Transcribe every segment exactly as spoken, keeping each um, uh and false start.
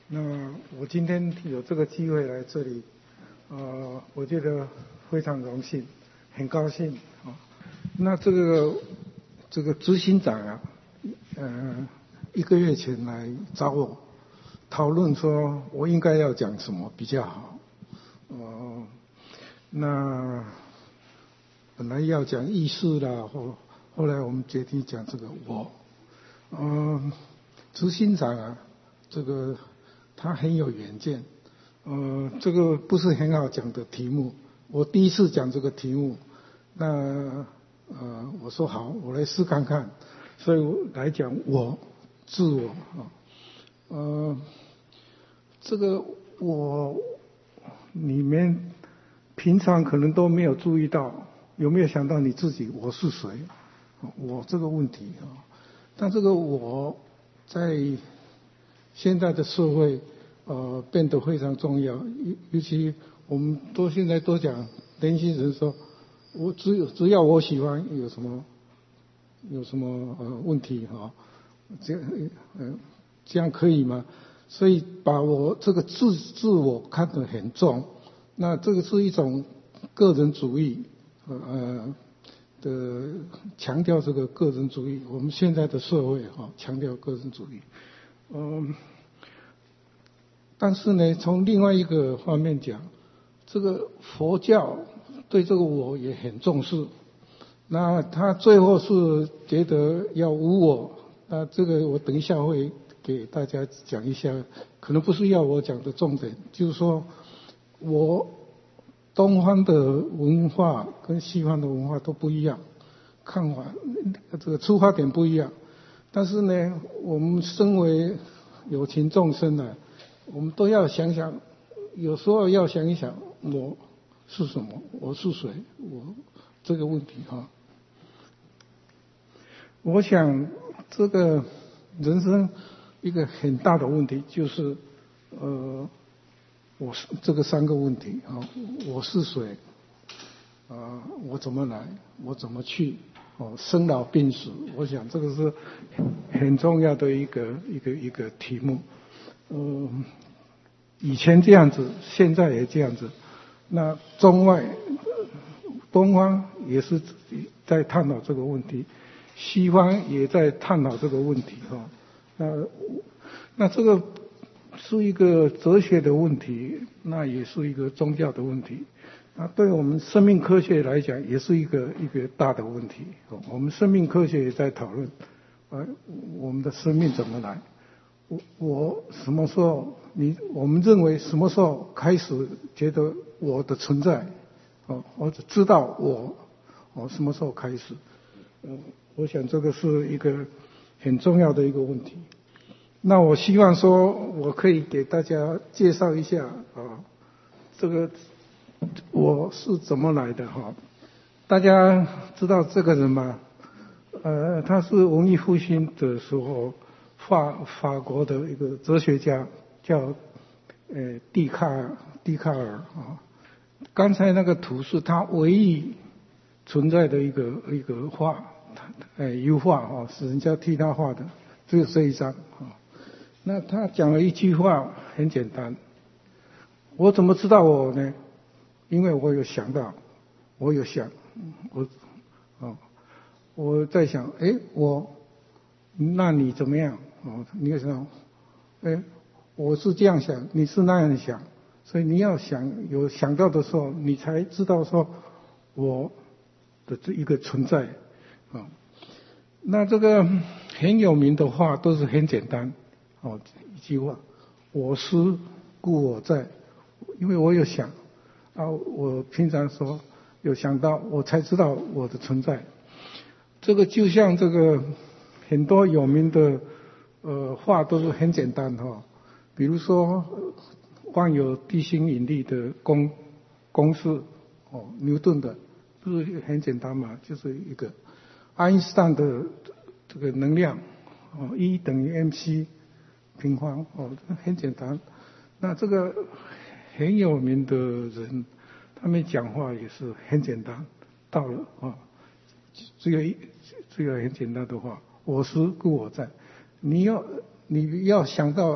那我今天有这个机会来这里，呃，我觉得非常荣幸，很高兴啊。那这个这个执行长啊，呃，一个月前来找我讨论说，我应该要讲什么比较好。呃，那本来要讲意识啦，后后来我们决定讲这个我。嗯，执行长啊，这个他很有远见，呃，这个不是很好讲的题目。我第一次讲这个题目，那呃，我说好，我来试看看，所以我来讲我自我啊，呃，这个我里面平常可能都没有注意到，有没有想到你自己我是谁？我这个问题啊。但这个我在现在的社会呃变得非常重要，尤尤其我们都现在都讲年轻人说，我只有只要我喜欢，有什么有什么呃问题哈？这样呃这样可以吗？所以把我这个自自我看得很重，那这个是一种个人主义呃。的强调这个个人主义，我们现在的社会哈强调个人主义，嗯，但是呢，从另外一个方面讲，这个佛教对这个我也很重视，那他最后是觉得要无我，那这个我等一下会给大家讲一下，可能不是要我讲的重点，就是说我。东方的文化跟西方的文化都不一样，看法这个出发点不一样，但是呢，我们身为有情众生呢，我们都要想想，有时候要想一想，我是什么，我是谁，我这个问题哈。我想这个人生一个很大的问题就是，呃。我是这个三个问题啊，我是谁？啊，我怎么来？我怎么去？哦，生老病死，我想这个是很重要的一个一个一个题目。嗯，以前这样子，现在也这样子。那中外、东方也是在探讨这个问题，西方也在探讨这个问题哈。那那这个。是一个哲学的问题，那也是一个宗教的问题。那对我们生命科学来讲，也是一个一个大的问题。我们生命科学也在讨论，呃，我们的生命怎么来？我我什么时候？你我们认为什么时候开始觉得我的存在？哦，或者知道我，哦，什么时候开始？嗯，我想这个是一个很重要的一个问题。那我希望说，我可以给大家介绍一下啊，这个我是怎么来的哈？大家知道这个人吗？呃，他是文艺复兴的时候法法国的一个哲学家，叫呃笛卡尔笛卡尔啊。刚才那个图是他唯一存在的一个一个画，呃油画啊，是人家替他画的，只有这一张啊。那他讲了一句话，很简单。我怎么知道我呢？因为我有想到，我有想，我，哦，我在想，哎，我，那你怎么样？哦，你也想，哎，我是这样想，你是那样想，所以你要想有想到的时候，你才知道说我的这一个存在啊，哦。那这个很有名的话都是很简单。哦，一句话，我思故我在，因为我有想啊，我平常说有想到，我才知道我的存在。这个就像这个很多有名的呃话都是很简单哈，哦，比如说万有地心引力的公公式哦，牛顿的，不是很简单嘛，就是一个爱因斯坦的这个能量哦 ，E 等于 mc。平方哦，很简单。那这个很有名的人，他们讲话也是很简单。到了啊，只有一只有很简单的话，我思故我在。你要你要想到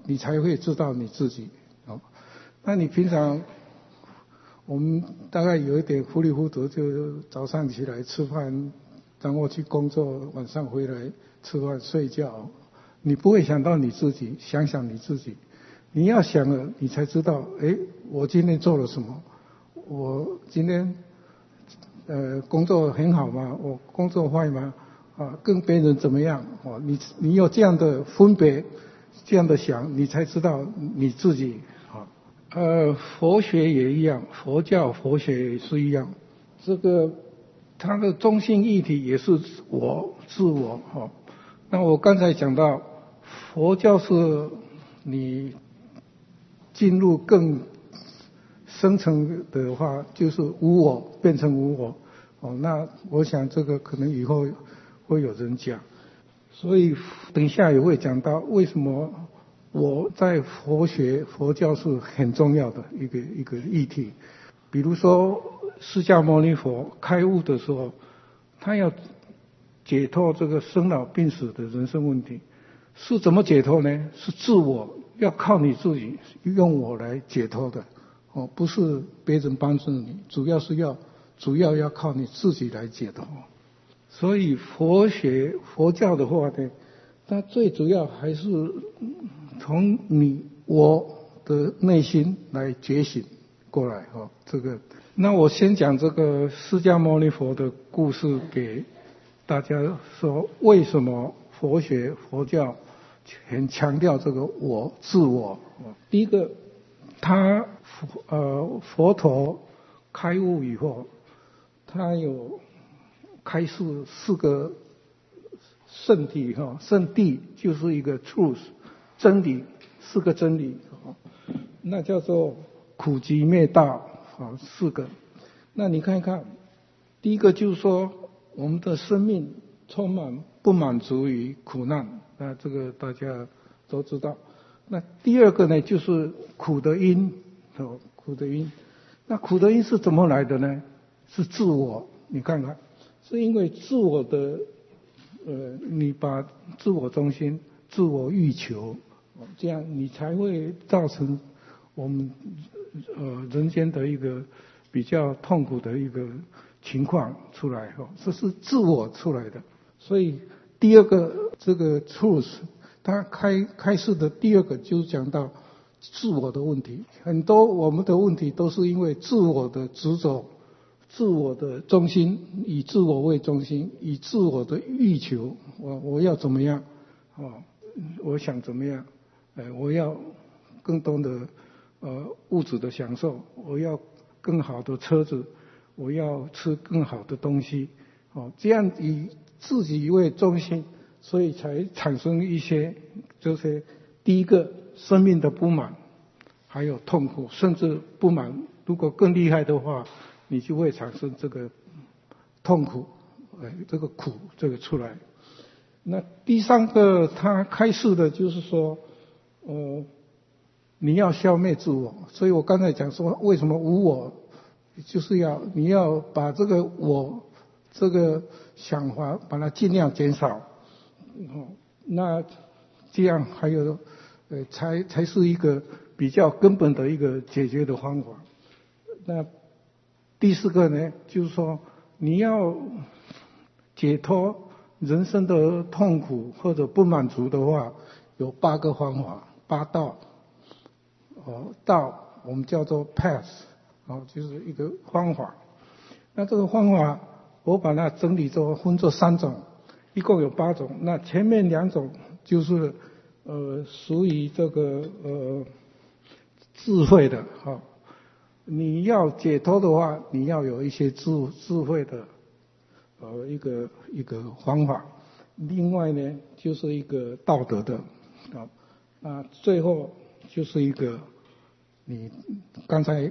你才会知道你自己。哦，那你平常我们大概有一点糊里糊涂，就早上起来吃饭，然后去工作，晚上回来吃饭睡觉，你不会想到你自己，想想你自己。你要想了，你才知道，哎，我今天做了什么？我今天呃工作很好吗？我工作坏吗？啊，跟别人怎么样？哦，你你有这样的分别，这样的想，你才知道你自己。啊，呃，佛学也一样，佛教佛学也是一样，这个它的中心议题也是我自我。哈，那我刚才讲到，佛教是你进入更深层的话，就是无我变成无我。哦，那我想这个可能以后会有人讲，所以等一下也会讲到为什么我在佛学佛教是很重要的一个一个议题。比如说释迦牟尼佛开悟的时候，他要解脱这个生老病死的人生问题，是怎么解脱呢？是自我，要靠你自己，用我来解脱的。哦，不是别人帮助你，主要是要主要要靠你自己来解脱。所以佛学佛教的话呢，它最主要还是从你我的内心来觉醒过来。哦，这个，那我先讲这个释迦牟尼佛的故事给大家说，为什么佛学佛教很强调这个我自我。第一个，他呃佛陀开悟以后，他有开示四个圣谛。哈，圣谛就是一个 truth 真理，四个真理。那叫做苦集灭道。啊，四个。那你看看，第一个就是说我们的生命充满不满足于苦难，那这个大家都知道。那第二个呢，就是苦的因。哦，苦的因。那苦的因是怎么来的呢？是自我。你看看，是因为自我的呃，你把自我中心、自我欲求，这样你才会造成我们呃人间的一个比较痛苦的一个情况出来。哈，这是自我出来的。所以第二个这个 truth， 它开开示的第二个就是讲到自我的问题。很多我们的问题都是因为自我的执着、自我的中心，以自我为中心，以自我的欲求，我我要怎么样？哦，我想怎么样？呃，我要更多的呃物质的享受，我要更好的车子，我要吃更好的东西。哦，这样以自己为中心，所以才产生一些就是第一个生命的不满，还有痛苦，甚至不满。如果更厉害的话，你就会产生这个痛苦，哎，这个苦这个出来。那第三个他开示的就是说，呃，你要消灭自我。所以我刚才讲说，为什么无我，就是要你要把这个我这个想法把它尽量减少。哦，那这样还有呃才才是一个比较根本的一个解决的方法。那第四个呢，就是说你要解脱人生的痛苦或者不满足的话，有八个方法，八道。哦，道我们叫做 path， 哦，就是一个方法。那这个方法我把它整理作分作三种，一共有八种。那前面两种就是呃属于这个呃智慧的。哈，哦，你要解脱的话，你要有一些智智慧的呃一个一个方法。另外呢，就是一个道德的。啊，那最后就是一个你刚才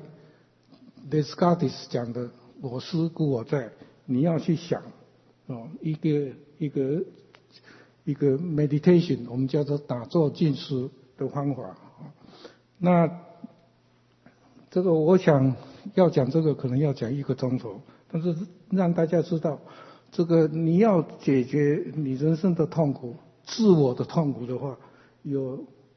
Descartes 讲的我思故我在，你要去想哦，一个一个一个 meditation， 我们叫做打坐静思的方法。那这个我想要讲这个可能要讲一个钟头，但是让大家知道，这个你要解决你人生的痛苦、自我的痛苦的话，有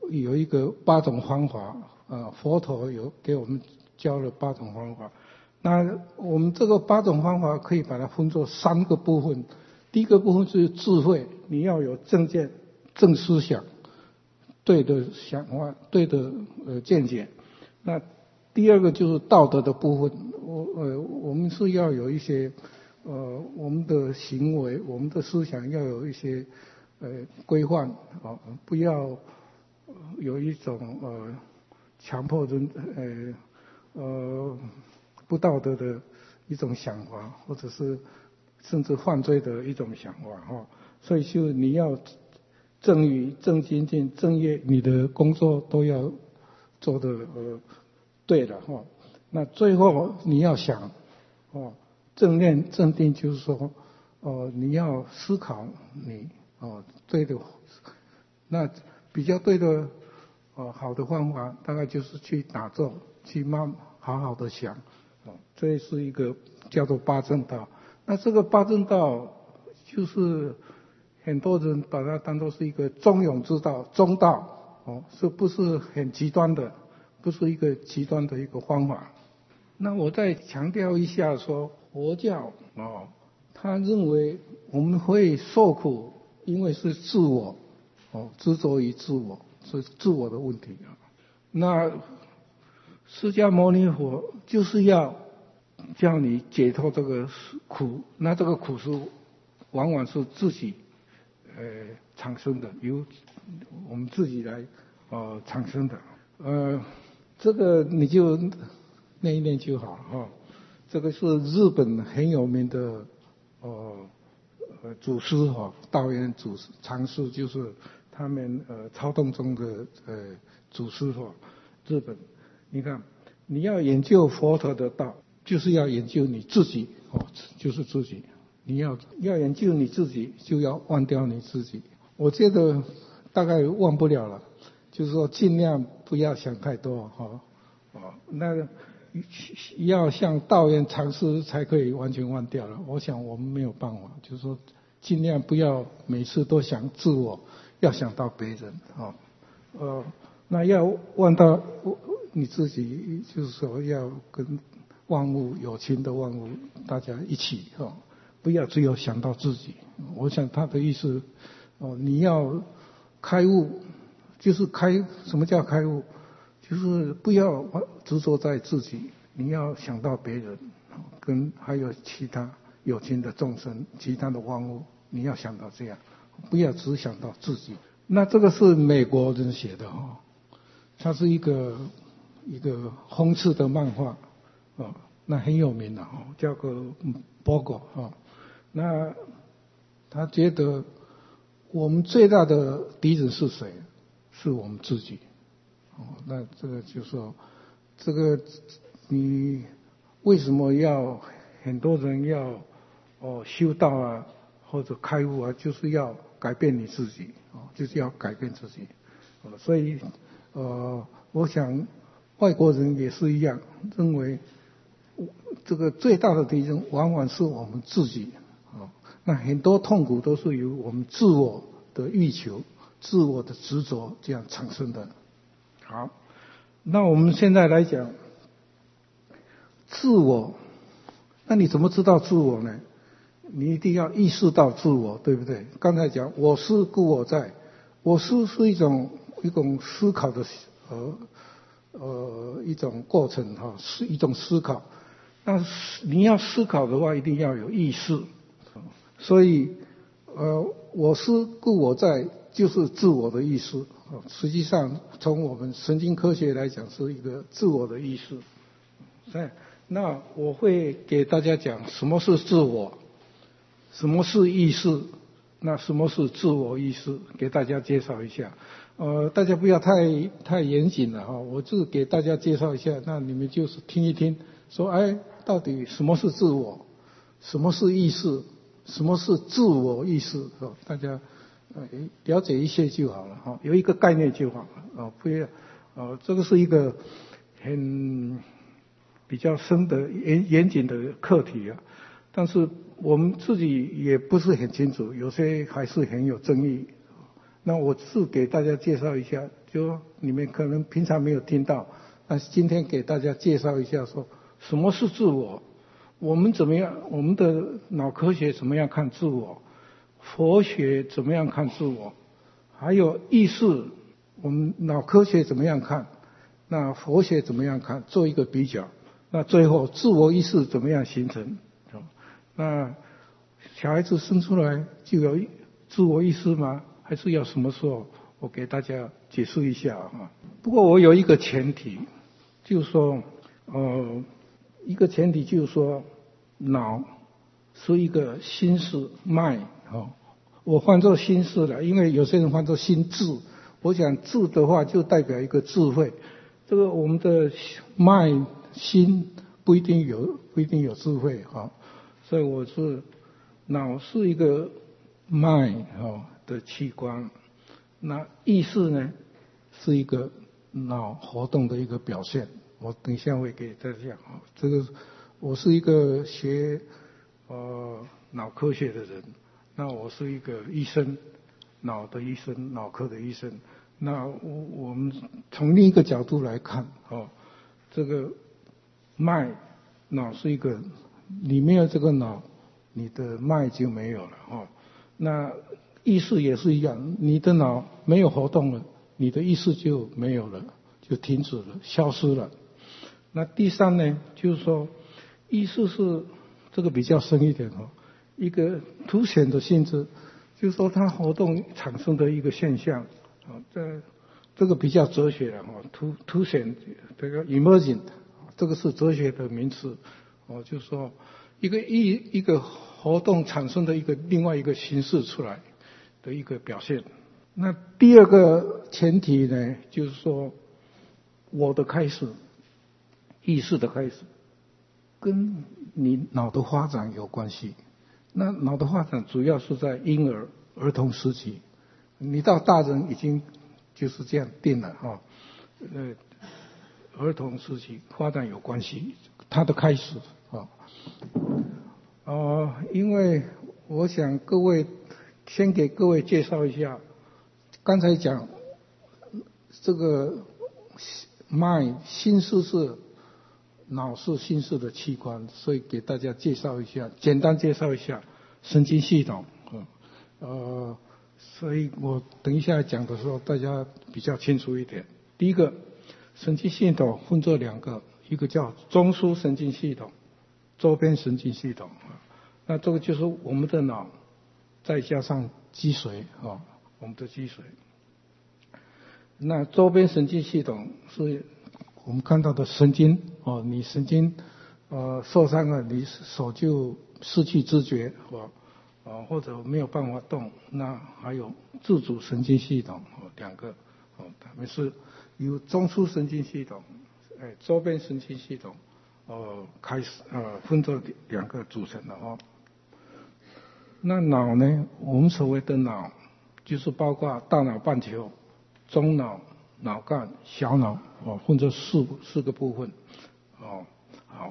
有一个八种方法，呃，佛陀有给我们教了八种方法。那我们这个八种方法可以把它分作三个部分。第一个部分是智慧，你要有正见、正思想、对的想法、对的呃见解。那第二个就是道德的部分，我呃我们是要有一些呃我们的行为、我们的思想要有一些呃规范啊，不要有一种呃强迫人呃呃不道德的一种想法，或者是甚至犯罪的一种想法哈。所以就你要正语、正精进、正业，你的工作都要做的呃对了哈。那最后你要想哦，正念正定就是说哦，你要思考你哦对的，那比较对的哦好的方法，大概就是去打坐，去慢好好的想哦，这是一个叫做八正道。那这个八正道就是很多人把它当作是一个中庸之道、中道哦，是不是很极端的？不是一个极端的一个方法。那我再强调一下说，佛教哦，他认为我们会受苦，因为是自我哦，执着于自我，是自我的问题啊。那释迦牟尼佛就是要叫你解脱这个苦，那这个苦是往往是自己呃产生的，由我们自己来呃产生的。呃，这个你就念一念就好哈、哦。这个是日本很有名的呃呃祖师哈、哦，道元祖师禅师，就是他们呃超动中的呃祖师哈、哦，日本。你看，你要研究佛陀的道，就是要研究你自己哦，就是自己。你要要研究你自己，就要忘掉你自己。我觉得大概忘不了了，就是说尽量不要想太多哈哦，那要像道元禅师才可以完全忘掉了。我想我们没有办法，就是说尽量不要每次都想自我，要想到别人哦，呃，那要忘到你自己，就是说要跟万物有情的万物大家一起哦，不要只有想到自己。我想他的意思哦，你要开悟，就是开什么叫开悟？就是不要执着在自己，你要想到别人，跟还有其他有情的众生，其他的万物，你要想到这样，不要只想到自己。那这个是美国人写的哈，它是一个一个讽刺的漫画哦，那很有名的哦，叫个波果哦。那他觉得我们最大的敌人是谁？是我们自己。哦，那这个就说，这个你为什么要很多人要哦修道啊，或者开悟啊，就是要改变你自己哦，就是要改变自己。哦，所以呃，我想外国人也是一样，认为这个最大的敌人往往是我们自己。哦，那很多痛苦都是由我们自我的欲求、自我的执着这样产生的。好，那我们现在来讲自我，那你怎么知道自我呢？你一定要意识到自我，对不对？刚才讲我思故我在，我思是一种一种思考的呃呃一种过程哈，是一种思考。那你要思考的话，一定要有意识。所以呃我思故我在就是自我的意识。实际上从我们神经科学来讲是一个自我的意识。那我会给大家讲什么是自我，什么是意识，那什么是自我意识，给大家介绍一下。呃，大家不要太太严谨了哈，我就是给大家介绍一下，那你们就是听一听，说哎，到底什么是自我，什么是意识，什么是自我意识，哦，大家呃了解一些就好了哈，有一个概念就好了啊，不要呃，这个是一个很比较深的严严谨的课题啊，但是我们自己也不是很清楚，有些还是很有争议。 那我是给大家介绍一下，就你们可能平常没有听到，但是今天给大家介绍一下，说什么是自我，我们怎么样，我们的脑科学怎么样看自我，佛学怎么样看自我，还有意识，我们脑科学怎么样看，那佛学怎么样看，做一个比较。那最后自我意识怎么样形成？那小孩子生出来就有自我意识吗？还是要什么时候？我给大家解释一下啊。不过我有一个前提，就是说，呃，一个前提就是说，脑是一个心识脉啊。我换作心识了，因为有些人换作心智。我想智的话就代表一个智慧。这个我们的脉心不一定有不一定有智慧啊，所以我是脑是一个脉啊的器官，那意识呢是一个脑活动的一个表现。我等一下会给大家讲啊，这个我是一个学呃脑科学的人，那我是一个医生，脑的医生，脑科的医生。那我我们从另一个角度来看哦，这个脉脑是一个，你没有这个脑，你的脉就没有了哦。那意识也是一样，你的脑没有活动了，你的意识就没有了，就停止了，消失了。那第三呢，就是说意识是这个比较深一点哦，一个凸显的性质，就是说它活动产生的一个现象。啊，这这个比较哲学了哈，凸凸显这个 emerging， 这个是哲学的名词，哦，就是说一个一一个活动产生的一个另外一个形式出来的一个表现。那第二个前提呢，就是说我的开始，意识的开始，跟你脑的发展有关系。那脑的发展主要是在婴儿、儿童时期。你到大人已经就是这样定了哈，呃，儿童时期发展有关系，它的开始啊，呃，因为我想各位先给各位介绍一下，刚才讲这个脉心识是脑是心识的器官，所以给大家介绍一下，简单介绍一下神经系统，呃。所以我等一下讲的时候，大家比较清楚一点。第一个，神经系统分作两个，一个叫中枢神经系统，周边神经系统。那这个就是我们的脑，再加上脊髓啊，我们的脊髓。那周边神经系统是我们看到的神经哦，你神经呃受伤了，你手就失去知觉哦。啊，或者没有办法动，那还有自主神经系统哦，两个哦，他们是由中枢神经系统、哎周边神经系统哦开始呃分作两个组成的哦。那脑呢，我们所谓的脑，就是包括大脑半球、中脑、脑干、小脑哦，分作四四个部分哦。好，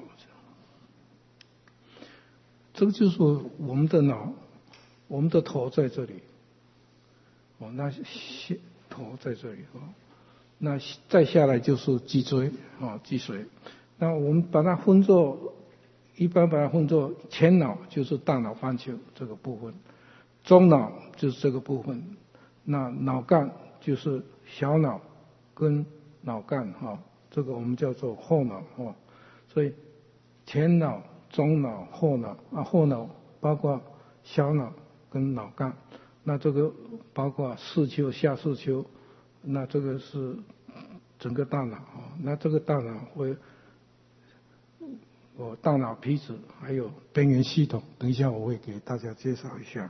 这个就是我们的脑。我们的头在这里，哦，那头在这里哦，那再下来就是脊椎啊，脊髓。那我们把它分作，一般把它分作前脑就是大脑半球这个部分，中脑就是这个部分，那脑干就是小脑跟脑干哈，这个我们叫做后脑哦。所以前脑、中脑、后脑啊，后脑包括小脑跟脑干，那这个包括视丘、下视丘，那这个是整个大脑啊。那这个大脑会，哦，大脑皮质还有边缘系统，等一下我会给大家介绍一下。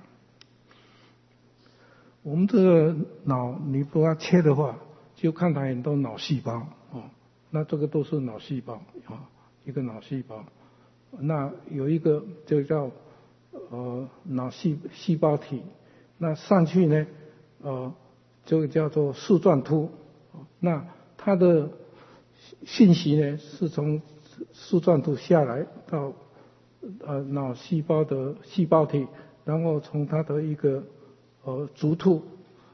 我们这个脑，你把它切的话，就看到很多脑细胞哦。那这个都是脑细胞啊，一个脑细胞。那有一个就叫呃，脑细细胞体，那上去呢，呃，这个叫做树状突，那它的信息呢是从树状突下来到呃脑细胞的细胞体，然后从它的一个呃足突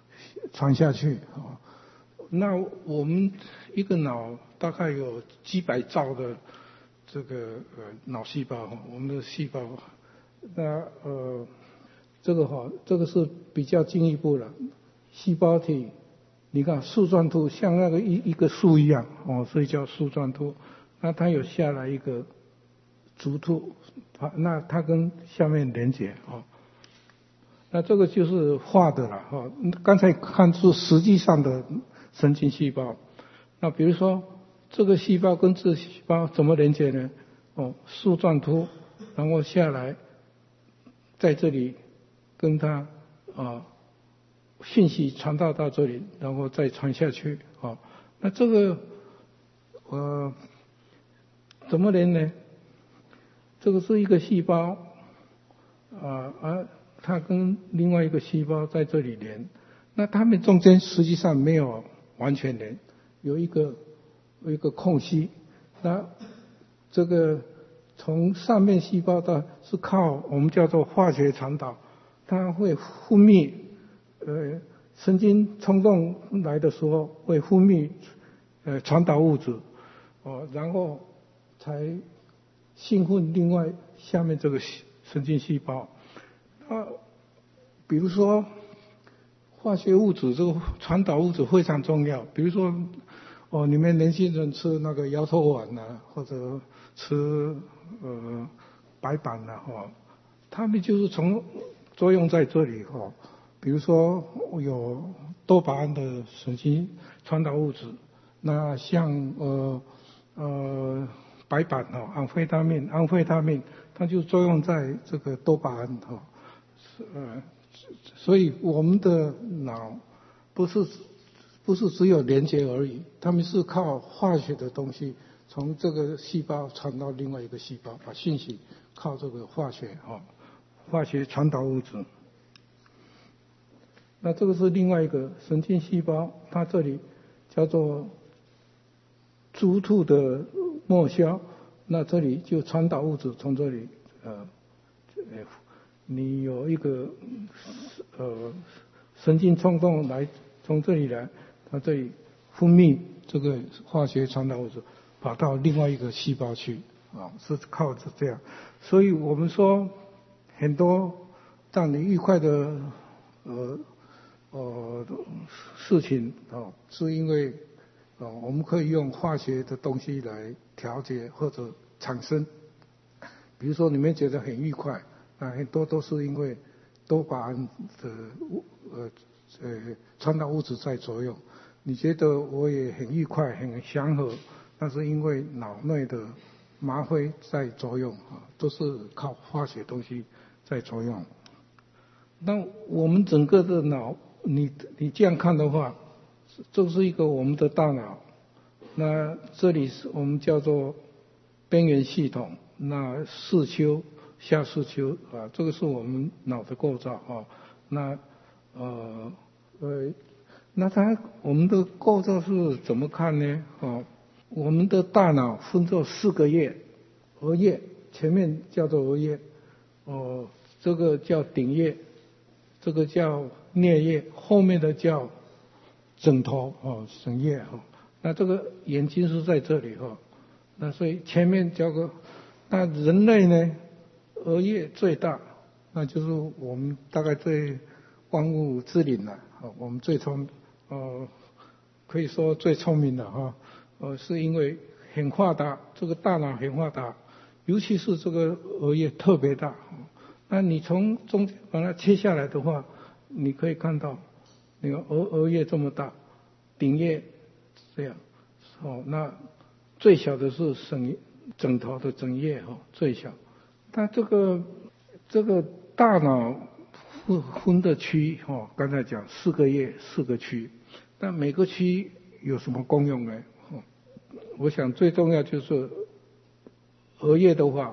传下去啊。那我们一个脑大概有几百兆的这个呃脑细胞，我们的细胞，那呃这个哈，这个是比较进一步了，细胞体，你看树状图像那个一一个树一样哦，所以叫树状图。那它有下来一个竹突，那它跟下面连接哦。那这个就是画的了哈，刚才看出实际上的神经细胞。那比如说这个细胞跟这个细胞怎么连接呢？哦，树状突，然后下来，在这里跟它啊信息传导到这里，然后再传下去啊。那这个呃怎么连呢？这个是一个细胞啊啊。它跟另外一个细胞在这里连，那它们中间实际上没有完全连，有一个有一个空隙。那这个从上面细胞到是靠我们叫做化学传导，它会分泌呃神经冲动来的时候会分泌呃传导物质，哦，然后才兴奋另外下面这个神经细胞。啊，比如说化学物质这个传导物质非常重要。比如说，哦，你们年轻人吃那个摇头丸呐、啊，或者吃呃白板呐、啊，哈，他们就是从作用在这里哈。比如说有多巴胺的神经传导物质，那像呃呃白板哦，安非他命，安非他命，它就作用在这个多巴胺哈。呃，所以我们的脑不是不是只有连接而已，他们是靠化学的东西从这个细胞传到另外一个细胞，把信息靠这个化学啊，化学传导物质。那这个是另外一个神经细胞，它这里叫做猪突的末梢，那这里就传导物质从这里呃呃。你有一个呃神经冲动来从这里来，它这里分泌这个化学传导物质，跑到另外一个细胞去啊，是靠着这样。所以我们说很多让你愉快的呃呃事情啊，是因为啊我们可以用化学的东西来调节或者产生。比如说你们觉得很愉快。啊，很多都是因为多巴胺的呃呃传导物质在作用。你觉得我也很愉快、很祥和，那是因为脑内的吗啡在作用啊，都是靠化学东西在作用。那我们整个的脑，你你这样看的话，这是一个我们的大脑。那这里是我们叫做边缘系统，那视丘。下视丘啊，这个是我们脑的构造啊。那呃呃，那它我们的构造是怎么看呢？哦，我们的大脑分作四个叶，额叶前面叫做额叶，哦，这个叫顶叶，这个叫颞叶，后面的叫枕头哦，枕叶哈。那这个眼睛是在这里哈。那所以前面叫个，那人类呢？额叶最大，那就是我们大概最万物之灵了，啊，我们最聪，呃，可以说最聪明的哈，呃，是因为很发达，这个大脑很发达，尤其是这个额叶特别大。那你从中间把它切下来的话，你可以看到，那个额额叶这么大，顶叶这样，哦，那最小的是枕枕头的枕叶哈，最小。它这个这个大脑分分的区哈，刚才讲四个叶四个区，但每个区有什么功用呢？我想最重要就是额叶的话，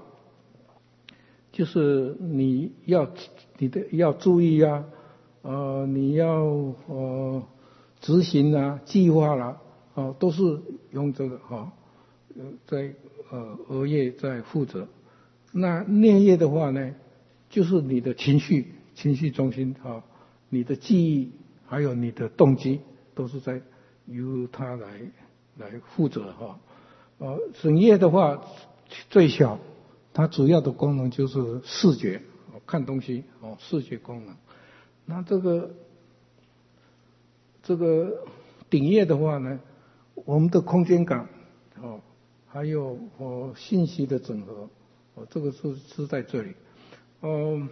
就是你要你的要注意啊，呃，你要呃执行啊、计划啦，啊，都是用这个哈，在呃额叶在负责。那颞叶的话呢，就是你的情绪、情绪中心啊，你的记忆还有你的动机，都是在由它来来负责哈。呃，神叶的话最小，它主要的功能就是视觉，看东西哦，视觉功能。那这个这个顶叶的话呢，我们的空间感哦，还有哦信息的整合哦，这个是是在这里。嗯，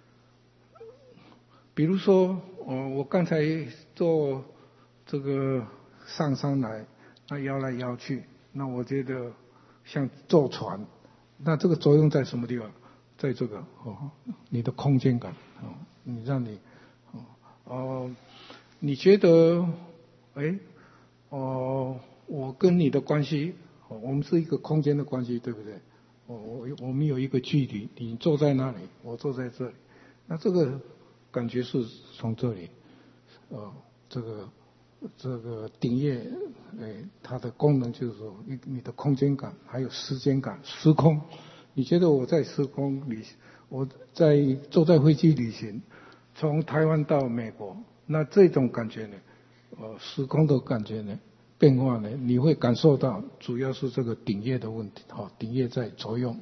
比如说哦，我刚才做这个上山来，那摇来摇去，那我觉得像坐船，那这个作用在什么地方？在这个哦，你的空间感哦，你让你哦哦，你觉得哎哦，我跟你的关系，哦，我们是一个空间的关系，对不对？哦，我我们有一个距离，你坐在那里，我坐在这里，那这个感觉是从这里，呃，这个这个顶叶，哎，它的功能就是说，你你的空间感，还有时间感、时空。你觉得我在时空旅，我在坐在飞机旅行，从台湾到美国，那这种感觉呢，呃，时空的感觉呢？变化呢，你会感受到，主要是这个顶叶的问题，哈，顶叶在作用。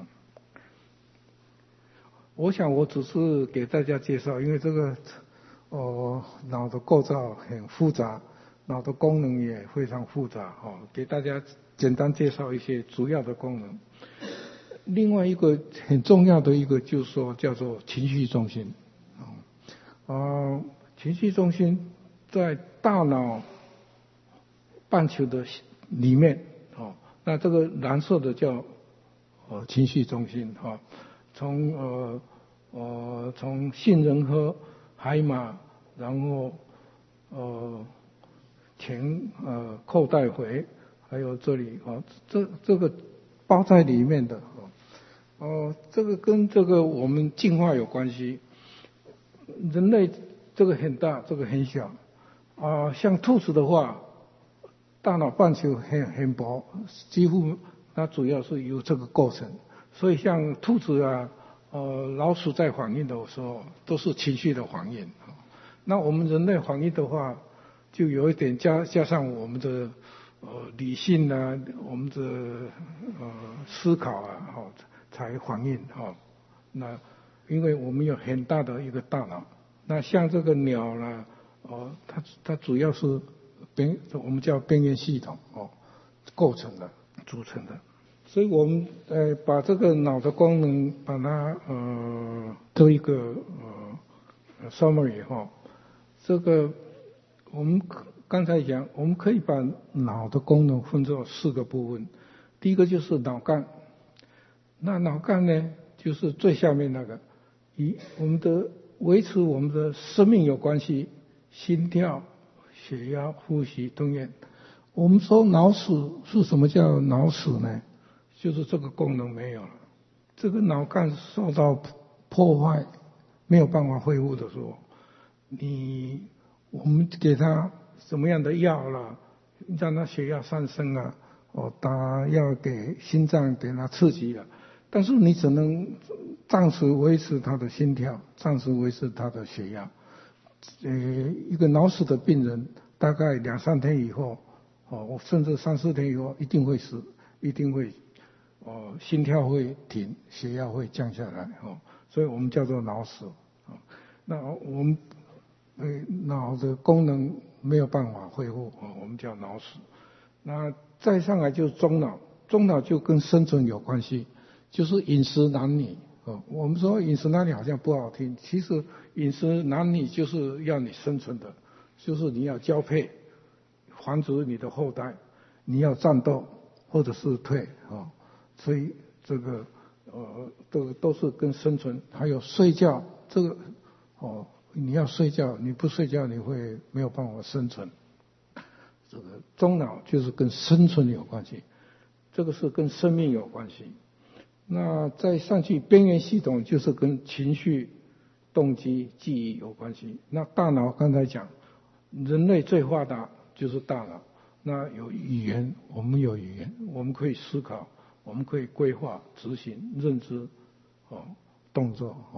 我想我只是给大家介绍，因为这个，哦，脑的构造很复杂，脑的功能也非常复杂，哈，给大家简单介绍一些主要的功能。另外一个很重要的一个就是说，叫做情绪中心，啊、呃，情绪中心在大脑半球的里面，哦，那这个蓝色的叫呃情绪中心，哈、哦，从呃呃从杏仁核、海马，然后呃前呃扣带回，还有这里啊、哦，这这个包在里面的，哦，哦，这个跟这个我们进化有关系，人类这个很大，这个很小，啊、呃，像兔子的话。大脑半球很很薄，几乎它主要是由这个构成，所以像兔子啊、呃老鼠在反应的时候，都是情绪的反应。那我们人类反应的话，就有一点加加上我们的呃理性啊，我们的呃思考啊，哈、哦、才反应哈、哦。那因为我们有很大的一个大脑，那像这个鸟啦，哦，它它主要是。边我们叫边缘系统哦构成的组成的，所以我们呃把这个脑的功能把它呃做一个呃 summary 哈、哦，这个我们刚才讲我们可以把脑的功能分作四个部分，第一个就是脑干，那脑干呢就是最下面那个，与我们的维持我们的生命有关系，心跳。血压、呼吸、吞咽。我们说脑死是什么叫脑死呢？就是这个功能没有了，这个脑干受到破坏，没有办法恢复的时候，你我们给他什么样的药啦，让他血压上升啊，哦，打药给心脏给他刺激了，但是你只能暂时维持他的心跳，暂时维持他的血压。呃，一个脑死的病人，大概两三天以后，哦，甚至三四天以后，一定会死，一定会，哦，心跳会停，血压会降下来，哦，所以我们叫做脑死，啊，那我们，呃，脑的功能没有办法恢复，哦，我们叫脑死。那再上来就是中脑，中脑就跟生存有关系，就是饮食男女。哦，我们说饮食男女好像不好听，其实饮食男女就是要你生存的，就是你要交配，繁殖你的后代，你要战斗或者是退啊、哦，所以这个呃都都是跟生存，还有睡觉这个哦，你要睡觉，你不睡觉你会没有办法生存。这个中脑就是跟生存有关系，这个是跟生命有关系。那再上去边缘系统就是跟情绪、动机、记忆有关系。那大脑刚才讲，人类最发达就是大脑。那有语言，我们有语言，我们可以思考，我们可以规划、执行、认知，哦，动作，哦，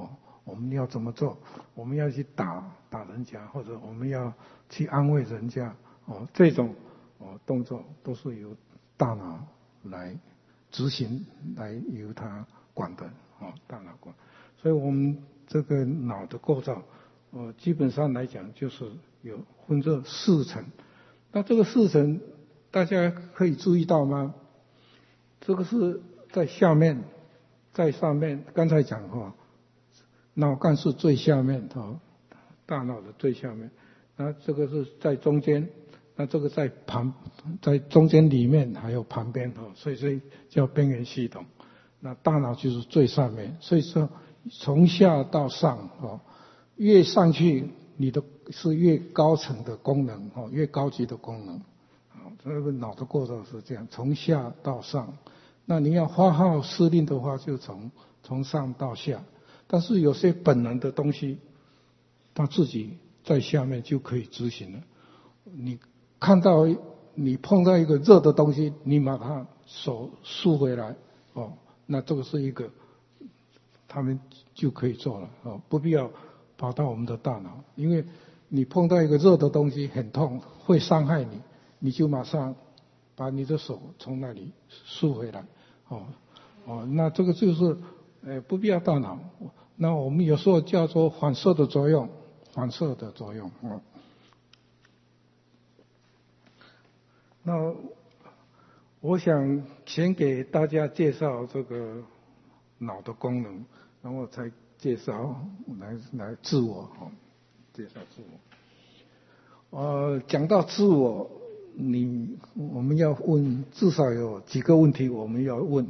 我们要怎么做？我们要去打打人家，或者我们要去安慰人家，哦，这种哦动作都是由大脑来执行，来由它管的，哦，大脑管。所以我们这个脑的构造，呃，基本上来讲就是有分这四层。那这个四层大家可以注意到吗？这个是在下面，在上面。刚才讲哈，脑干是最下面哈，大脑的最下面。那这个是在中间，那这个在旁，在中间里面还有旁边哈，所以所以叫边缘系统。那大脑就是最上面，所以说从下到上哈，越上去你的是越高层的功能哈，越高级的功能。这个脑的构造是这样，从下到上。那你要发号施令的话，就从从上到下。但是有些本能的东西，它自己在下面就可以执行了。你看到你碰到一个热的东西，你把它手竖回来，哦，那这个是一个，他们就可以做了，哦，不必要跑到我们的大脑，因为你碰到一个热的东西很痛，会伤害你。你就马上把你的手从那里竖回来，哦哦，那这个就是呃不必要大脑。那我们有时候叫做反射的作用，反射的作用。哦，那我想先给大家介绍这个脑的功能，然后才介绍来来自我，哦，介绍自我。呃，讲到自我。你我们要问至少有几个问题我们要问。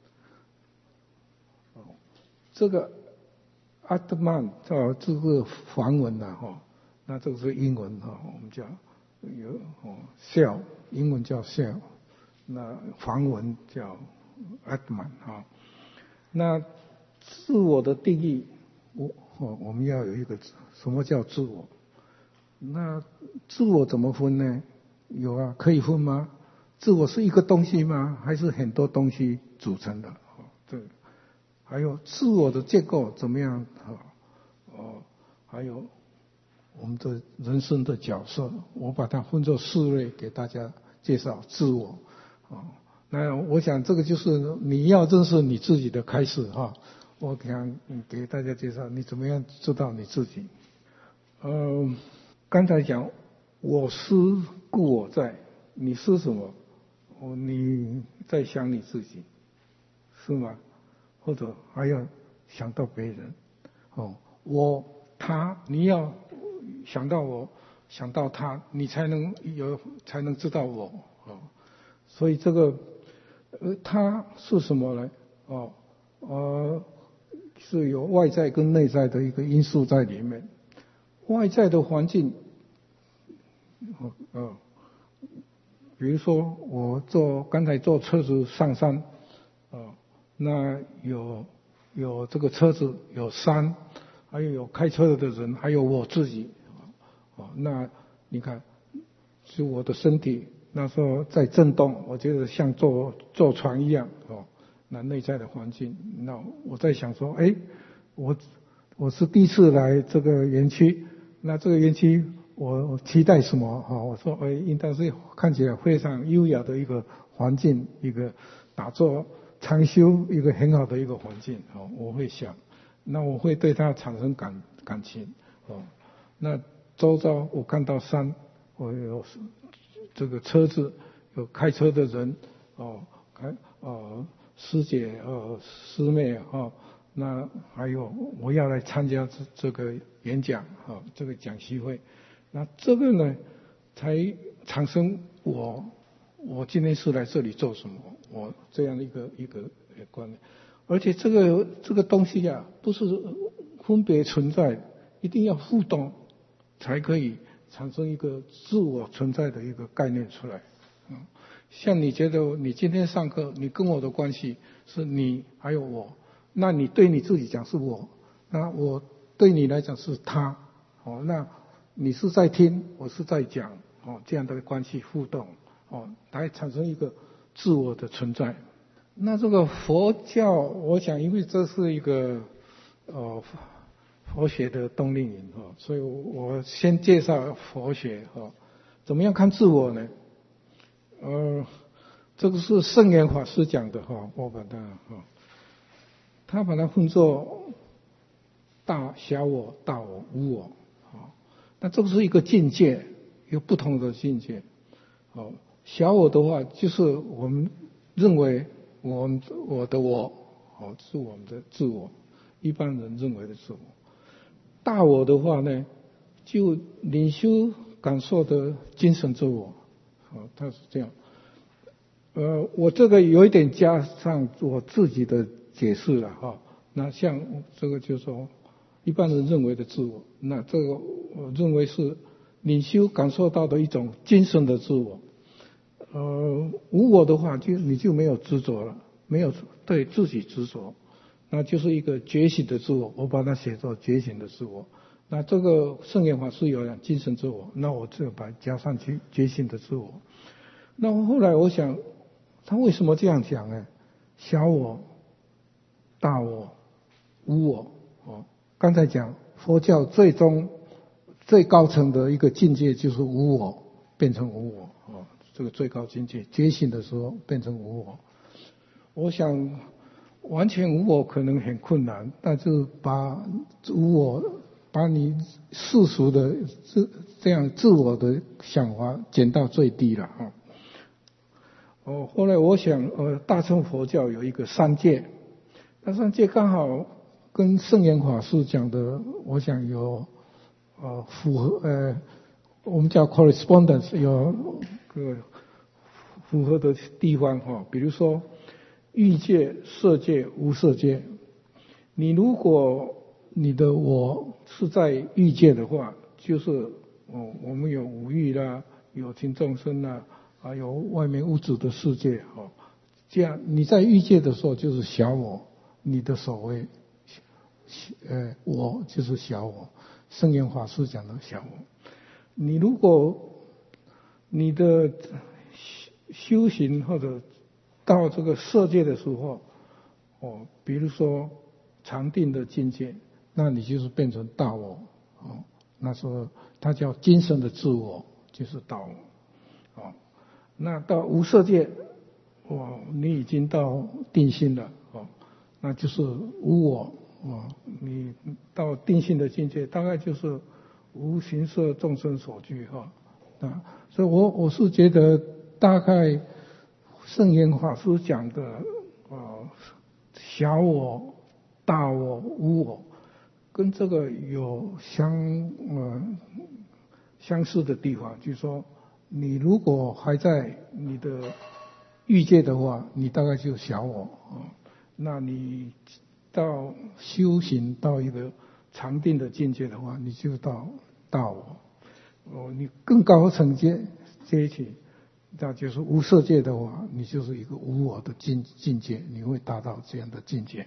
这个阿特曼哦，这个梵文呐，哈，那这个是英文哈，我们叫有哦 self， 英文叫 self， 那梵文叫阿特曼哈。那自我的定义，我哦我们要有一个什么叫自我？那自我怎么分呢？有啊，可以分吗？自我是一个东西吗？还是很多东西组成的？哦，这个还有自我的结构怎么样？哦，还有我们的人生的角色，我把它分作四类给大家介绍自我。哦，那我想这个就是你要认识你自己的开始哈。我想给大家介绍你怎么样知道你自己。呃，刚才讲。我思故我在，你是什么？哦，你在想你自己，是吗？或者还要想到别人？哦，我他，你要想到我，想到他，你才能有，才能知道我。哦，所以这个，呃，他是什么呢？哦，呃，是有外在跟内在的一个因素在里面。外在的环境。哦，呃，比如说我坐刚才坐车子上山，哦，那有有这个车子，有山，还有有开车的人，还有我自己，哦，那你看，是我的身体那时候在震动，我觉得像坐坐船一样，哦，那内在的环境，那我在想说，哎，我我是第一次来这个园区，那这个园区。我期待什么？哈，我说，哎，应当是看起来非常优雅的一个环境，一个打坐禅修一个很好的一个环境。哦，我会想，那我会对它产生感感情。哦，那周遭我看到山，我有这个车子，有开车的人，哦，开哦师姐哦师妹哦，那还有我要来参加这这个演讲啊，这个讲习会。那这个呢，才产生我，我今天是来这里做什么？我这样的一个一个观念，而且这个这个东西呀，不是分别存在，一定要互动，才可以产生一个自我存在的一个概念出来。嗯，像你觉得你今天上课，你跟我的关系是你还有我，那你对你自己讲是我，那我对你来讲是他，哦，那。你是在听，我是在讲，哦，这样的关系互动，哦，来产生一个自我的存在。那这个佛教，我想，因为这是一个，呃， 佛学的冬令营哈，所以我先介绍佛学哈，怎么样看自我呢？呃，这个是圣严法师讲的哈，我把它哈，他把它分作大小我、大我、无我啊，那这个是一个境界，有不同的境界。好，小我的话就是我们认为我们我的我，哦，是我们的自我，一般人认为的自我。大我的话呢，就领修感受的精神自我，哦，它是这样。呃，我这个有一点加上我自己的解释了哈。那像这个就是说，一般人认为的自我，那这个我认为是领修感受到的一种精神的自我。呃，无我的话，就你就没有执着了，没有对自己执着。那就是一个觉醒的自我，我把它写作觉醒的自我。那这个圣严法师有讲精神自我，那我就把它加上去觉醒的自我。那后来我想，他为什么这样讲呢？小我、大我、无我。哦，刚才讲佛教最终最高层的一个境界就是无我，变成无我。哦，这个最高境界觉醒的时候变成无我。我想。完全无我可能很困难，但是把无我，把你世俗的这这样自我的想法减到最低了啊。哦，后来我想，呃，大乘佛教有一个三界，那三界刚好跟圣严法师讲的，我想有呃符合呃，我们叫 correspondence 有个符合的地方哈，比如说。欲界、色界、无色界，你如果你的我是在欲界的话，就是哦，我们有五欲啦，有情众生啦，还有外面物质的世界哈。这样你在欲界的时候就是小我，你的所谓呃我就是小我，圣严法师讲的小我。你如果你的修行或者到这个色界的时候，哦，比如说禅定的境界，那你就是变成大我，哦，那时候它叫精神的自我，就是大我，哦，那到无色界，哦，你已经到定心了，哦，那就是无我，哦，你到定心的境界，大概就是无形色众生所具，哈，啊，所以我我是觉得大概。圣严法师讲的，呃，小我、大我、无我，跟这个有相呃相似的地方，就是说，你如果还在你的欲界的话，你大概就小我啊，那你到修行到一个禅定的境界的话，你就到大我，哦，你更高层阶阶级。那就是无色界的话，你就是一个无我的境境界，你会达到这样的境界。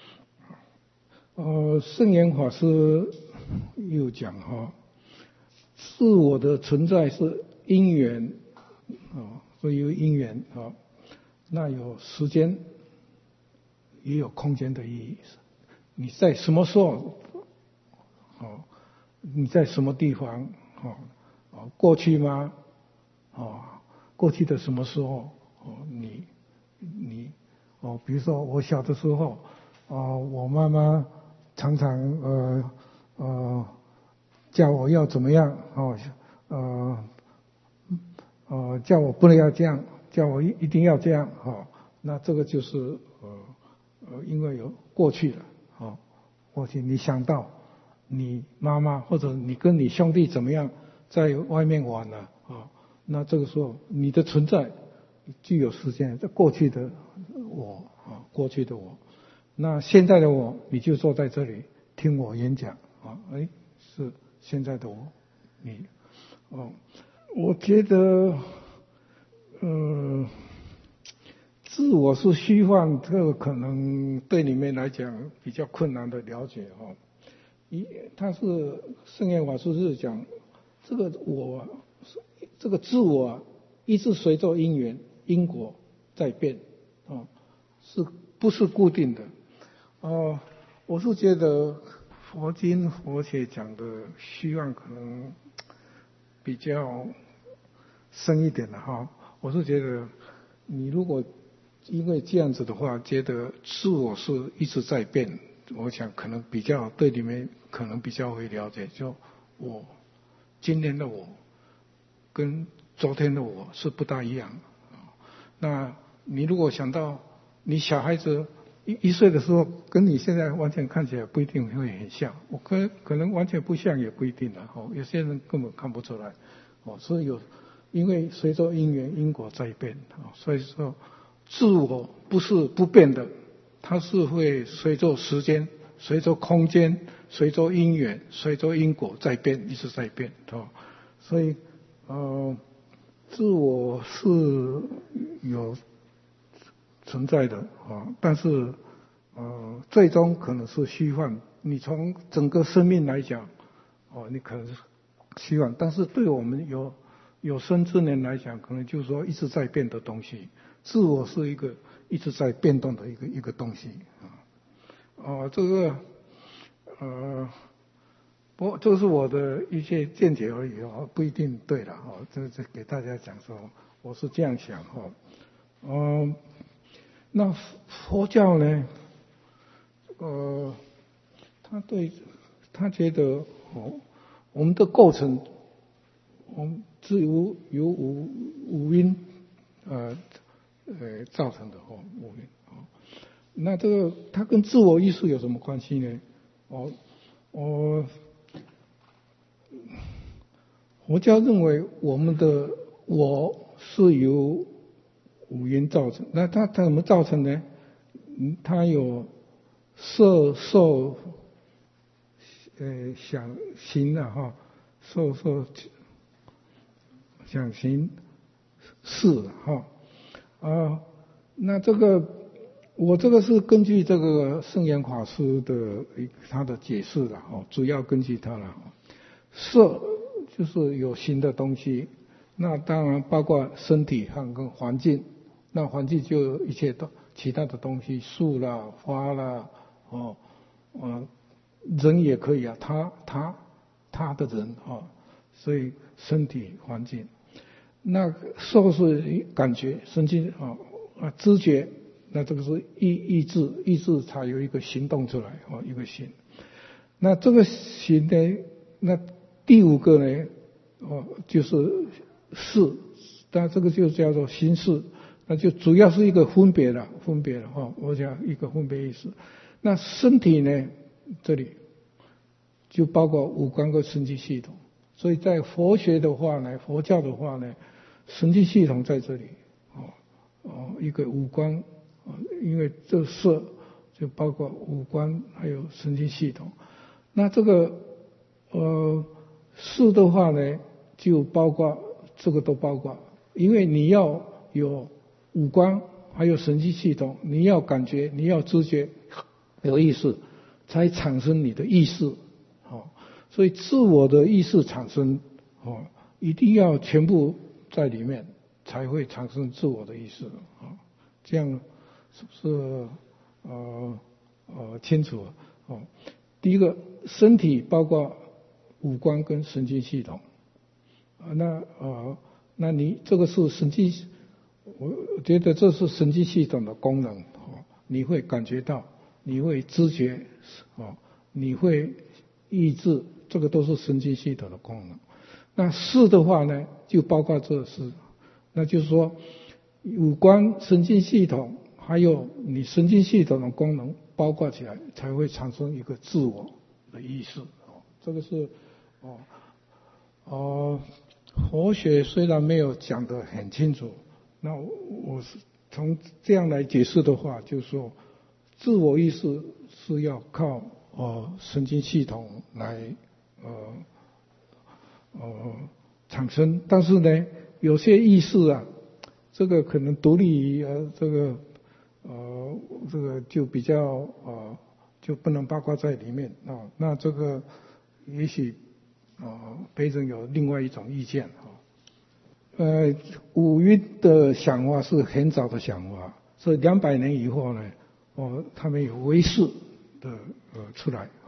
呃，圣严法师又讲哈，自我的存在是因缘啊，所以有因缘啊，那有时间，也有空间的意义。你在什么时候，哦，你在什么地方，哦，哦，过去吗？哦。过去的什么时候？哦，你你哦，比如说我小的时候，哦，我妈妈常常呃呃叫我要怎么样哦，呃呃叫我不能要这样，叫我一一定要这样哦，那这个就是呃呃因为有过去了哦，过去你想到你妈妈或者你跟你兄弟怎么样在外面玩了啊。那这个时候，你的存在具有时间，这过去的我啊，过去的我，那现在的我，你就坐在这里听我演讲啊，哎，是现在的我，你，哦，我觉得，呃，自我是虚幻，这个可能对你们来讲比较困难的了解哈。一，他是圣严法师是讲这个我。这个自我一直随着因缘因果在变啊，是不是固定的？哦，我是觉得佛经佛学讲的虚妄可能比较深一点的哈。我是觉得，你如果因为这样子的话，觉得自我是一直在变，我想可能比较对你们可能比较会了解。就我今天的我跟昨天的我是不大一样的。那你如果想到你小孩子一一岁的时候，跟你现在完全看起来不一定会很像，我可可能完全不像也不一定了。哦，有些人根本看不出来。哦，所以有，因为随着因缘因果在变，哦，所以说自我不是不变的，它是会随着时间、随着空间、随着因缘、随着因果在变，一直在变，哦，所以呃，自我是有存在的啊，但是呃，最终可能是虚幻。你从整个生命来讲，哦，你可能是虚幻，但是对我们有有生之年来讲，可能就是说一直在变的东西。自我是一个一直在变动的一个一个东西啊。哦，这个呃，不过这是我的一些见解而已哦，不一定对了哦。这这给大家讲说，我是这样想哦。嗯，那佛教呢？呃，他对他觉得哦，我们的构成，我们是由由五五因呃呃造成的哦，五因哦。那这个它跟自我意识有什么关系呢？哦，我佛教认为我们的我是由五因造成，那它它怎么造成呢？嗯，它有色受呃想行啊哈，受受想行识哈啊，那这个我这个是根据这个圣严法师的他的解释的哦，主要根据他了。色就是有形的东西，那当然包括身体和跟环境，那环境就一切都其他的东西，树啦、花啦，哦，呃，人也可以啊，他他他的人啊，所以身体环境，那受是感觉神经啊啊知觉，那这个是意意志，意志才有一个行动出来啊，一个行。那这个行呢，那第五个呢，哦，就是识，那这个就叫做心识，那就主要是一个分别了，分别了哈，我讲一个分别意思。那身体呢，这里就包括五官跟神经系统，所以在佛学的话呢，佛教的话呢，神经系统在这里，哦哦，一个五官，因为这色就包括五官还有神经系统，那这个呃。识的话呢，就包括这个都包括，因为你要有五官，还有神经系统，你要感觉，你要知觉，有意识，才产生你的意识，哦，所以自我的意识产生，哦，一定要全部在里面，才会产生自我的意识，哦，这样是不是呃呃清楚？哦，第一个身体包括五官跟神经系统，啊，那呃，那你这个是神经，我觉得这是神经系统的功能，哦，你会感觉到，你会知觉，哦，你会意志，这个都是神经系统的功能。那识的话呢，就包括这识，那就是说，五官、神经系统还有你神经系统的功能包括起来，才会产生一个自我的意识，哦，这个是。哦，哦，佛学虽然没有讲得很清楚，那我是从这样来解释的话，就是说，自我意识是要靠呃神经系统来呃呃产生，但是呢，有些意识啊，这个可能独立于呃这个呃这个就比较呃就不能包括在里面啊，哦，那这个也许。哦，别人有另外一种意见啊。呃，五蕴的想法是很早的想法，所以两百年以后呢，哦，他们有唯识的呃出来哦，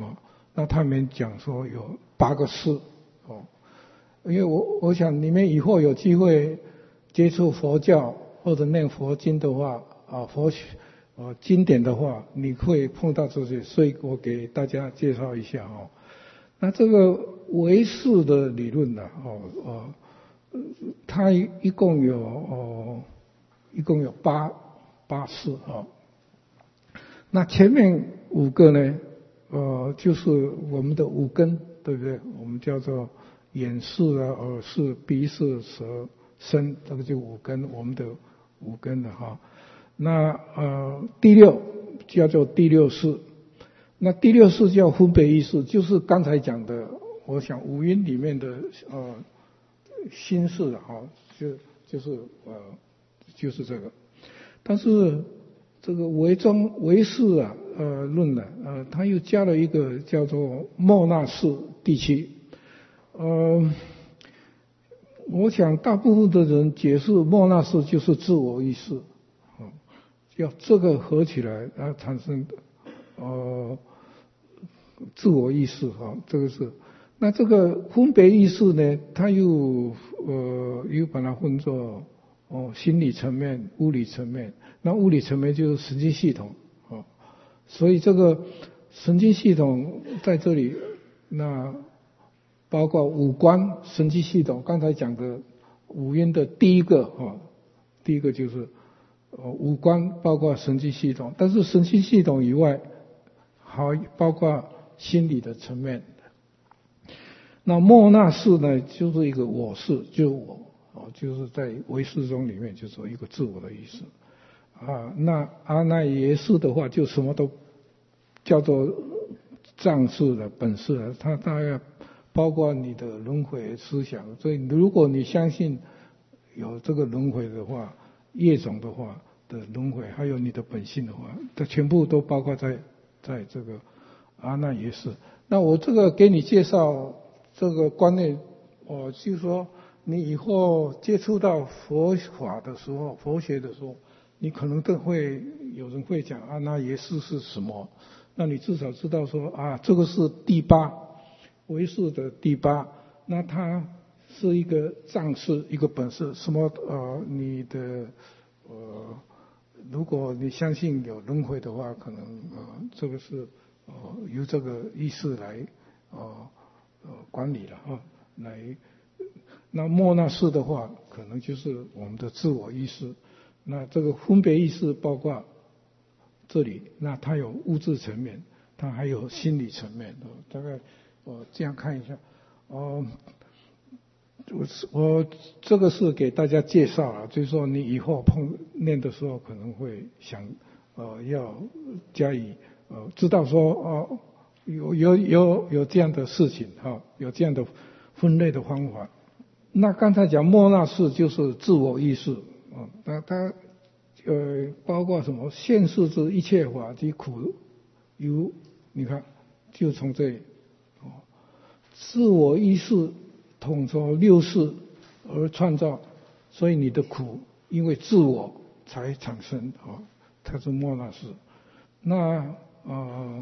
那他们讲说有八个事哦，因为我我想你们以后有机会接触佛教或者念佛经的话啊，佛学呃经典的话，你会碰到这些，所以我给大家介绍一下哦。那这个唯识的理论呢，哦哦，它一共有哦一共有八八事哦。那前面五个呢，呃，就是我们的五根，对不对？我们叫做眼识啊、耳识、鼻识、舌、身，这个就五根，我们的五根的哈。那呃，第六叫做第六识，那第六识叫分别意识，就是刚才讲的，我想五蕴里面的呃心识啊，就就是呃就是这个，但是。这个唯中唯识啊，呃论呢，呃，他又加了一个叫做莫那识第七，呃，我想大部分的人解释莫那识就是自我意识，哦，要这个合起来，然后产生呃自我意识哈，这个是。那这个分别意识呢，它又呃又把它分作哦心理层面、物理层面。那物理层面就是神经系统，哦，所以这个神经系统在这里，那包括五官神经系统，刚才讲的五蕴的第一个，哦，第一个就是呃五官，包括神经系统，但是神经系统以外，还包括心理的层面。那莫那识呢，就是一个我识，就是我，哦，就是在唯识中里面就是一个自我的意识。啊，那阿那耶识的话，就什么都叫做藏识的本识了，它大概包括你的轮回思想。所以，如果你相信有这个轮回的话，业种的话的轮回，还有你的本性的话，它全部都包括在在这个阿那耶识。那我这个给你介绍这个观念，哦，就是说你以后接触到佛法的时候，佛学的时候。你可能都会有人会讲啊，那耶识是什么？那你至少知道说啊，这个是第八唯识的第八，那它是一个藏识，一个本识。什么呃，你的呃，如果你相信有轮回的话，可能呃，这个是呃由这个意识来呃呃管理了啊，来。那莫那识的话，可能就是我们的自我意识。那这个分别意识包括这里，那它有物质层面，它还有心理层面。大概我这样看一下，哦，我我这个是给大家介绍了，就是说你以后碰念的时候，可能会想呃要加以呃知道说哦有有有有这样的事情哈，哦，有这样的分类的方法。那刚才讲莫那识就是自我意识。哦，那它呃包括什么？现世之一切法及苦由，你看就从这里，哦，自我意识统筹六识而创造，所以你的苦因为自我才产生，哦，它是莫那识。那呃，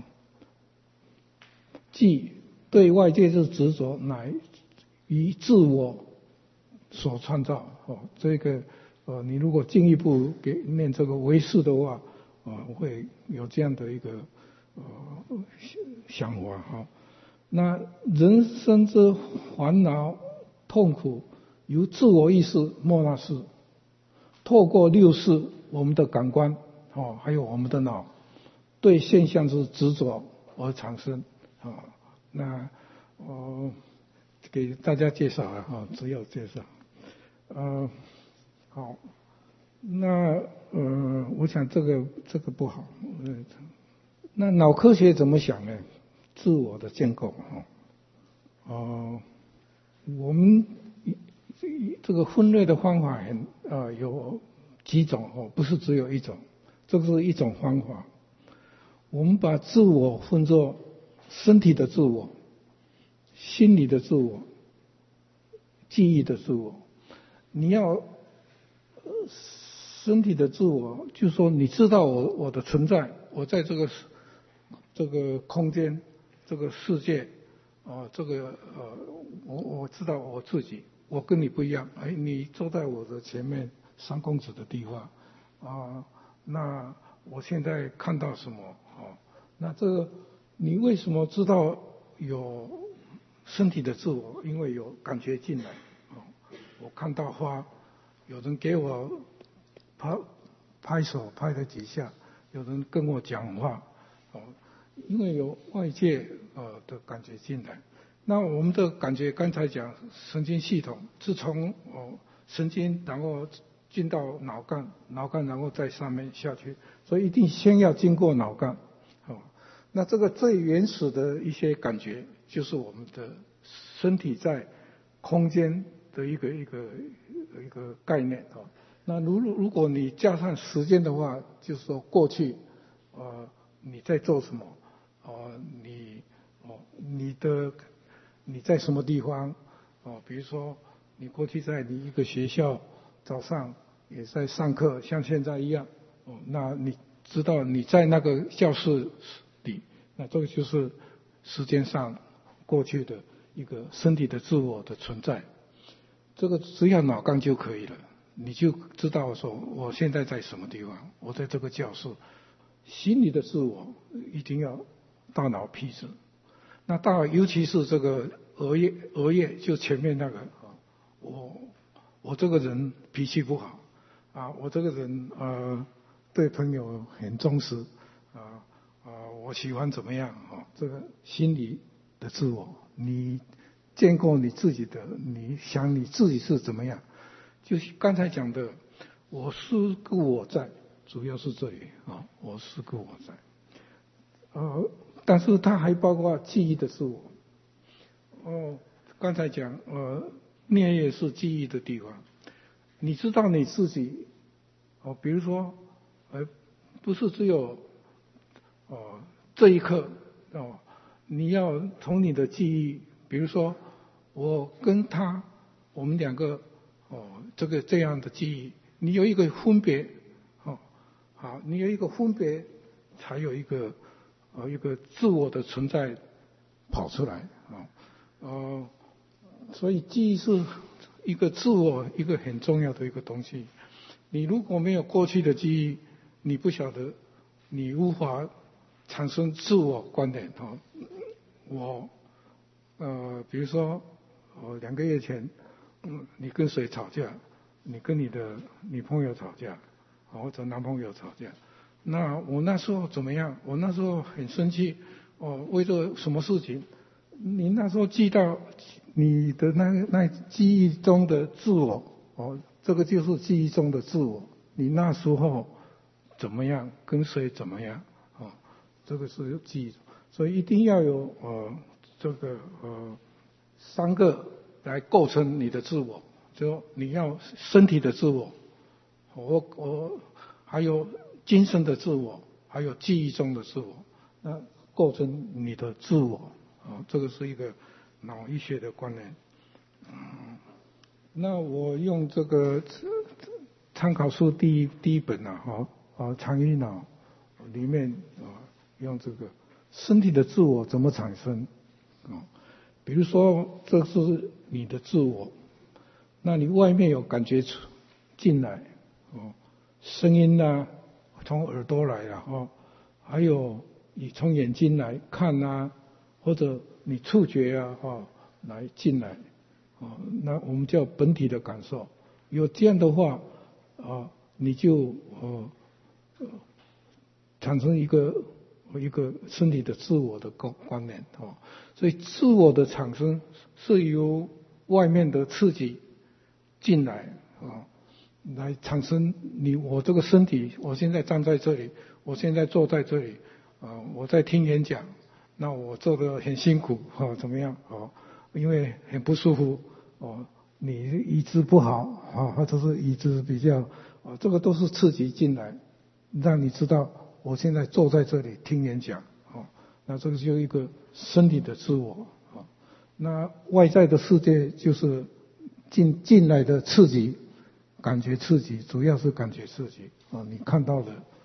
即对外界之执着，乃于自我所创造，哦，这个。呃，你如果进一步给念这个唯识的话，啊，呃，会有这样的一个呃想法哈。那人生之烦恼痛苦，由自我意识莫那识，透过六识我们的感官哦，还有我们的脑对现象之执着而产生啊。那呃给大家介绍了哈，只有介绍，呃。好，那呃，我想这个这个不好。呃，那脑科学怎么想呢？自我的建构哈，哦，呃，我们这个分类的方法很呃有几种哦，不是只有一种，这个是一种方法。我们把自我分作身体的自我、心理的自我、记忆的自我。你要身体的自我，就是说你知道我我的存在，我在这个这个空间这个世界，哦，这个呃，我我知道我自己，我跟你不一样，哎，你坐在我的前面三公尺的地方，啊，那我现在看到什么？哦，那这个你为什么知道有身体的自我？因为有感觉进来，哦，我看到花，有人给我拍拍手拍了几下，有人跟我讲话，哦，因为有外界呃的感觉进来。那我们的感觉刚才讲神经系统是从哦神经，然后进到脑干，脑干然后在上面下去，所以一定先要经过脑干，哦，那这个最原始的一些感觉，就是我们的身体在空间的一个一个一个概念哦。那如如果你加上时间的话，就是说过去，呃，你在做什么？哦，你哦，你的你在什么地方？哦，比如说你过去在你一个学校，早上也在上课，像现在一样。哦，那你知道你在那个教室里，那这个就是时间上过去的一个身体的自我的存在。这个只要脑干就可以了。你就知道说我现在在什么地方，我在这个教室。心理的自我一定要大脑皮质，那大脑尤其是这个额叶，额叶就前面那个啊，我我这个人脾气不好啊，我这个人呃对朋友很忠实啊啊，我喜欢怎么样啊，这个心理的自我，你见过你自己的，你想你自己是怎么样？就是刚才讲的，我是故我在，主要是这里啊，我是故我在。呃，但是它还包括记忆的自我。哦，刚才讲呃，颞叶是记忆的地方。你知道你自己哦，比如说呃，不是只有哦这一刻哦，你要从你的记忆，比如说我跟他，我们两个。哦，这个这样的记忆，你有一个分别，哦，好，你有一个分别，才有一个呃一个自我的存在跑出来啊，呃，所以记忆是一个自我一个很重要的一个东西。你如果没有过去的记忆，你不晓得，你无法产生自我观点哦。我呃，比如说，呃，两个月前。嗯，你跟谁吵架？你跟你的女朋友吵架，或者男朋友吵架。那我那时候怎么样？我那时候很生气，哦，为了什么事情？你那时候记到你的那那记忆中的自我，哦，这个就是记忆中的自我。你那时候怎么样？跟谁怎么样？哦，这个是记忆，所以一定要有呃这个呃三个。来构成你的自我，就你要身体的自我，我我还有精神的自我，还有记忆中的自我，那构成你的自我啊，这个是一个脑医学的观念。嗯，那我用这个参考书第一第一本啊，哈啊常余脑里面啊用这个身体的自我怎么产生啊？比如说，这是你的自我，那你外面有感觉进来，哦，声音呐、啊，从耳朵来啊，哦，还有你从眼睛来看啊，或者你触觉啊，哦，来进来，哦，那我们叫本体的感受。有这样的话，啊，你就呃产生一个。一个身体的自我的观观念哦，所以自我的产生是由外面的刺激进来啊，来产生你我这个身体，我现在站在这里，我现在坐在这里啊，我在听演讲，那我做得很辛苦啊，怎么样啊？因为很不舒服哦，你椅子不好啊，或者是椅子比较啊，这个都是刺激进来，让你知道。我现在坐在这里听演讲，哦，那这个就一个身体的自我，哦，那外在的世界就是进进来的刺激，感觉刺激，主要是感觉刺激，哦，你看到的，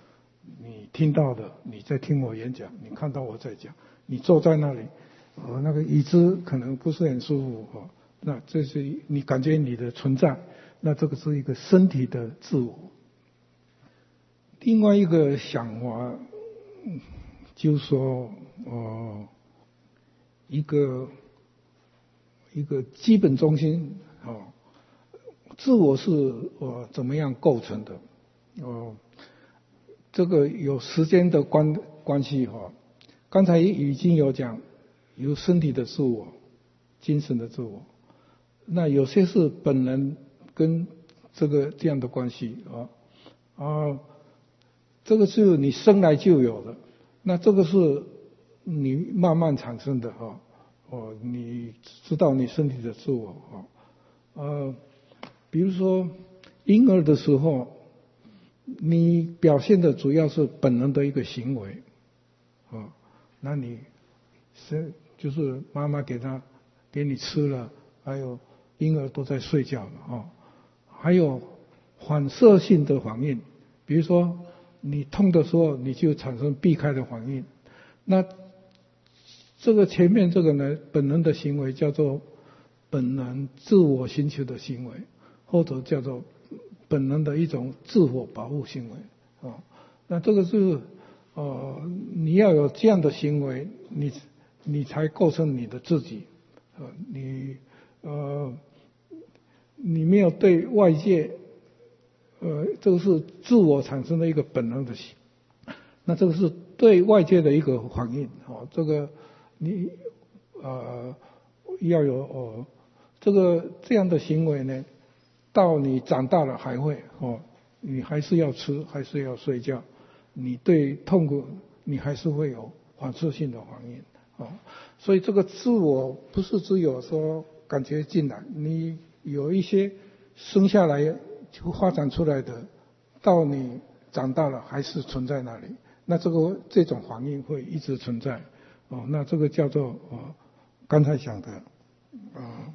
你听到的，你在听我演讲，你看到我在讲，你坐在那里，呃，那个椅子可能不是很舒服哦，那这是你感觉你的存在，那这个是一个身体的自我。另外一个想法，就是说，呃，一个一个基本中心哦，自我是呃怎么样构成的？哦，这个有时间的关关系哈、哦。刚才已经有讲，有身体的自我，精神的自我。那有些是本能跟这个这样的关系啊啊，这个是你生来就有的，那这个是你慢慢产生的哈哦，你知道你身体的自我啊呃，比如说婴儿的时候，你表现的主要是本能的一个行为啊，那你是就是妈妈给他给你吃了，还有婴儿都在睡觉了啊，还有反射性的反应，比如说你痛的时候你就产生避开的反应，那这个前面这个呢本能的行为叫做本能自我寻求的行为，或者叫做本能的一种自我保护行为啊，那这个是呃你要有这样的行为，你你才构成你的自己，呃你呃你没有对外界，呃这个是自我产生的一个本能的行，那这个是对外界的一个反应哦，这个你呃要有哦这个这样的行为呢，到你长大了还会哦，你还是要吃，还是要睡觉，你对痛苦你还是会有反射性的反应哦，所以这个自我不是只有说感觉进来，你有一些生下来就发展出来的，到你长大了还是存在那里，那这个这种反应会一直存在哦，那这个叫做哦刚才讲的啊、呃，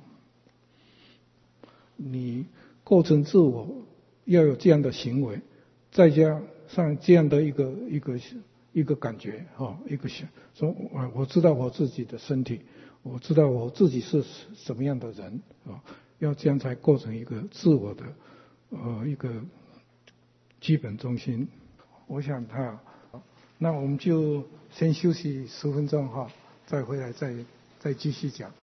你构成自我要有这样的行为，再加上这样的一个一个一个感觉哈，一个想说啊，我知道我自己的身体，我知道我自己是什么样的人啊，要这样才构成一个自我的呃一个基本中心。我想他，那我们就先休息十分钟哈，再回来再再继续讲。